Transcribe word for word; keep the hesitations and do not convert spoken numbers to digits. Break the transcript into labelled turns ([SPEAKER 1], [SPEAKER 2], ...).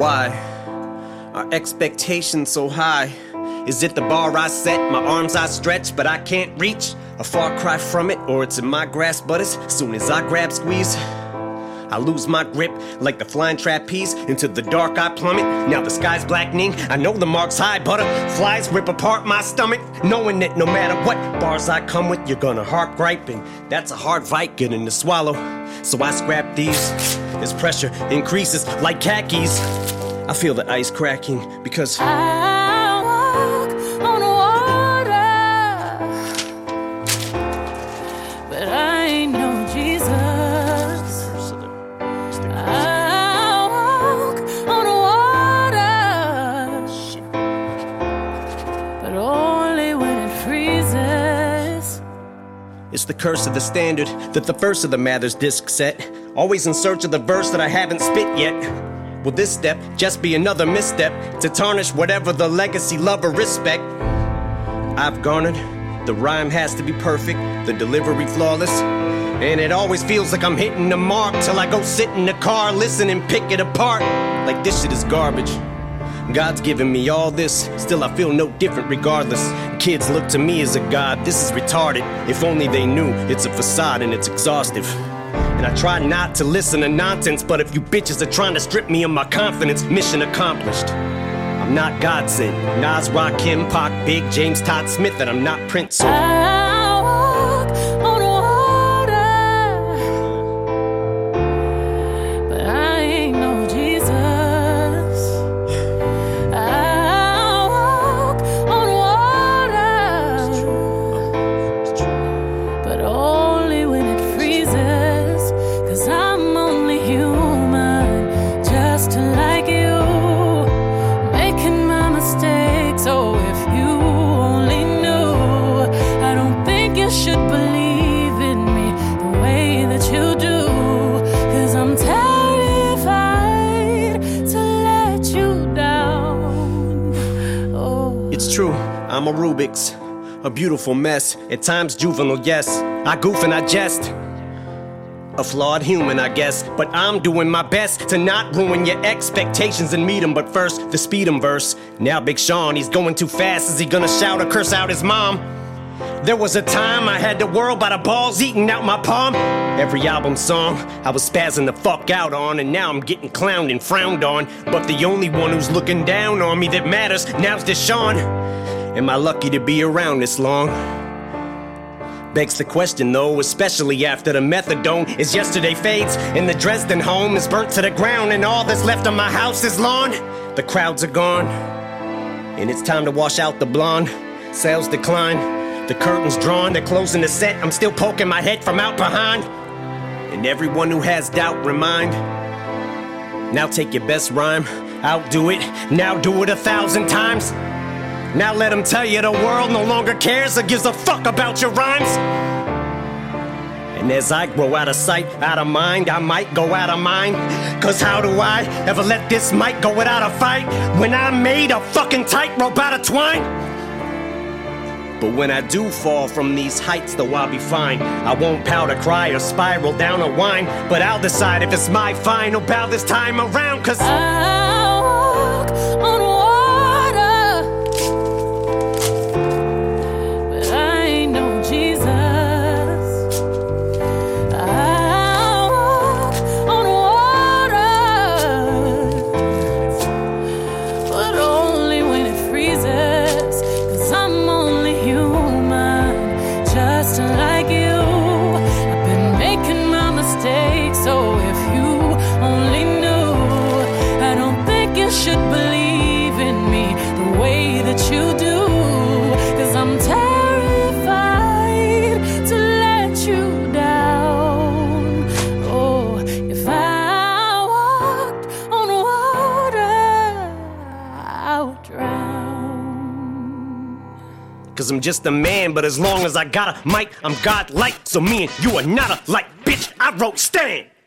[SPEAKER 1] Why are expectations so high? Is it the bar I set, my arms I stretch, but I can't reach? A far cry from it, or it's in my grasp, but as soon as I grab squeeze, I lose my grip like the flying trapeze. Into the dark I plummet, now the sky's blackening. I know the mark's high, butterflies rip apart my stomach, knowing that no matter what bars I come with, you're gonna heart gripe, and that's a hard fight getting to swallow. So I scrap these, as pressure increases like khakis. I feel the ice cracking because
[SPEAKER 2] I walk on water, but I ain't no Jesus. I walk on water, but only when it freezes.
[SPEAKER 1] It's the curse of the standard that the first of the Mathers disc set. Always in search of the verse that I haven't spit yet. Will this step just be another misstep to tarnish whatever the legacy, love, or respect I've garnered? The rhyme has to be perfect, the delivery flawless, and it always feels like I'm hitting the mark till I go sit in the car, listen and pick it apart like this shit is garbage. God's given me all this, still I feel no different regardless. Kids look to me as a god, this is retarded. If only they knew it's a facade and it's exhaustive. And I try not to listen to nonsense, but if you bitches are trying to strip me of my confidence, mission accomplished. I'm not God sent, Nas, Rakim, Pac, Big, James, Todd Smith, and I'm not Prince, so
[SPEAKER 2] I walk on water, but I ain't no Jesus. I walk on water, but only when it freezes. 'Cause I'm only human, just like you, making my mistakes. Oh, if you only knew, I don't think you should believe in me the way that you do. 'Cause I'm terrified to let you down. Oh.
[SPEAKER 1] it's true, I'm a Rubik's, a beautiful mess. At times juvenile, yes, I goof and I jest. A flawed human, I guess, but I'm doing my best to not ruin your expectations and meet 'em. But first, the speed 'em verse. Now Big Sean, he's going too fast. Is he gonna shout or curse out his mom? There was a time I had the world by the balls eating out my palm. Every album song I was spazzing the fuck out on, and now I'm getting clowned and frowned on. But the only one who's looking down on me that matters now's Deshaun. Am I lucky to be around this long? Begs the question though, especially after the methadone is yesterday fades and the Dresden home is burnt to the ground and all that's left of my house is lawn. The crowds are gone and it's time to wash out the blonde. Sales decline, the curtains drawn, they're closing the set. I'm still poking my head from out behind. And everyone who has doubt, remind. Now take your best rhyme, outdo it, now do it a thousand times. Now let them tell you the world no longer cares or gives a fuck about your rhymes. And as I grow out of sight, out of mind, I might go out of mind. 'Cause how do I ever let this mic go without a fight when I made a fucking tightrope out of twine? But when I do fall from these heights, though I'll be fine. I won't powder cry or spiral down a whine, but I'll decide if it's my final bow this time around. 'Cause
[SPEAKER 2] I walk on water, like you. I've been making my mistakes. So if you only knew, I don't think you should believe in me the way that you do. 'Cause I'm terrified to let you down. Oh, if I walked on water, I would drown.
[SPEAKER 1] 'Cause I'm just a man, but as long as I got a mic, I'm God-like. So me and you are not alike, bitch, I wrote Stan.